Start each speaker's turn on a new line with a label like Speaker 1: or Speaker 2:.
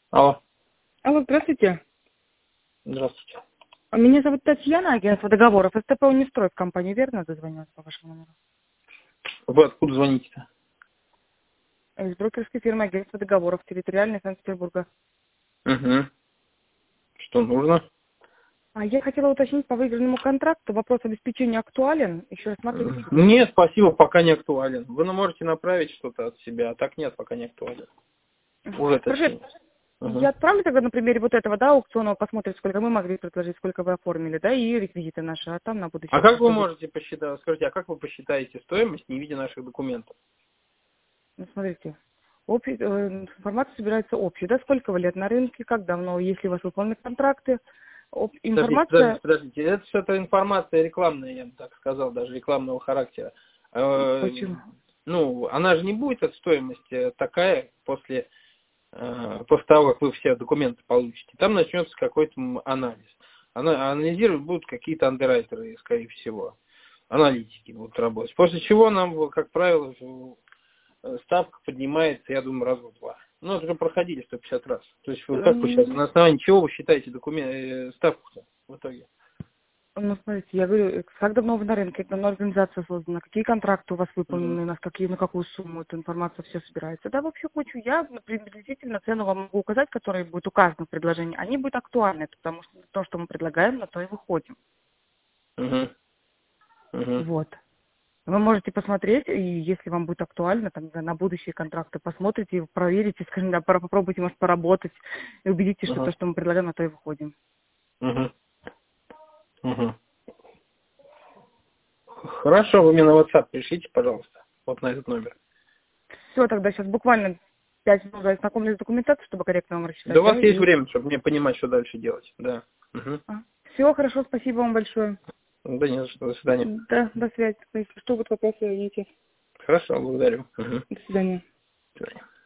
Speaker 1: Алло.
Speaker 2: Алло, здравствуйте.
Speaker 1: Здравствуйте.
Speaker 2: Меня зовут Татьяна, агентство договоров. СТП «Унистрой» в компании, верно? Дозвонилась по вашему номеру.
Speaker 1: Вы откуда звоните-то?
Speaker 2: Из брокерской фирмы агентство договоров, территориальной Санкт-Петербурга.
Speaker 1: Угу. Что нужно?
Speaker 2: А я хотела уточнить по выигранному контракту. Вопрос обеспечения актуален. Еще рассматривать будете?
Speaker 1: Нет, спасибо, пока не актуален. Вы можете направить что-то от себя, а так нет, пока не актуален. Уже
Speaker 2: Хорошо.
Speaker 1: точнее.
Speaker 2: Я
Speaker 1: Угу.
Speaker 2: отправлю тогда на примере вот этого, да, аукциона, посмотрим, сколько мы могли предложить, сколько вы оформили, да, и реквизиты наши, а там на
Speaker 1: А
Speaker 2: будущее
Speaker 1: как вы
Speaker 2: попробуйте.
Speaker 1: можете посчитать, скажите, а как вы посчитаете стоимость, не видя наших документов?
Speaker 2: Ну, смотрите, информация собирается общей, да, сколько вы лет на рынке, как давно, если у вас выполнены контракты, информация,
Speaker 1: Подождите. Это что-то информация рекламная, я бы так сказал, даже рекламного характера.
Speaker 2: почему?
Speaker 1: Ну, она же не будет от стоимости такая после того, как вы все документы получите. Там начнется какой-то анализ. Анализировать будут какие-то андеррайтеры, скорее всего. Аналитики будут работать. После чего нам, как правило, ставка поднимается, я думаю, раза в два. Ну, это уже проходили 150 раз. То есть, вы как вы сейчас, на основании чего вы считаете ставку-то в итоге?
Speaker 2: Ну, смотрите, я говорю, как давно вы на рынке, как давно организация создана, какие контракты у вас
Speaker 1: Мгм.
Speaker 2: выполнены, на какую сумму эта информация все собирается. Да, вообще кучу. Я приблизительно цену вам могу указать, которая будет указана в предложении. Они будут актуальны, потому что то, что мы предлагаем, на то и выходим.
Speaker 1: Мгм. Мгм.
Speaker 2: Вот. Вы можете посмотреть, и если вам будет актуально, там, на будущие контракты, посмотрите, проверите, скажем, да, попробуйте, может, поработать, и убедитесь, что то,
Speaker 1: Мгм.
Speaker 2: что мы предлагаем, на то и выходим.
Speaker 1: Мгм. Мгм. Хорошо, вы мне на WhatsApp пришлите, пожалуйста, вот на этот номер.
Speaker 2: Все, тогда сейчас буквально 5 минут ознакомлюсь с документацией, чтобы корректно вам
Speaker 1: Да
Speaker 2: рассчитать,
Speaker 1: у
Speaker 2: да,
Speaker 1: вас есть
Speaker 2: и
Speaker 1: время, чтобы мне понимать, что дальше делать. Да. Мгм.
Speaker 2: Все, хорошо, спасибо вам большое.
Speaker 1: Да не за что, до свидания.
Speaker 2: Да, до связи. Если что, будут вопросы, звоните.
Speaker 1: Хорошо, благодарю. Мгм.
Speaker 2: До свидания.
Speaker 1: До свидания.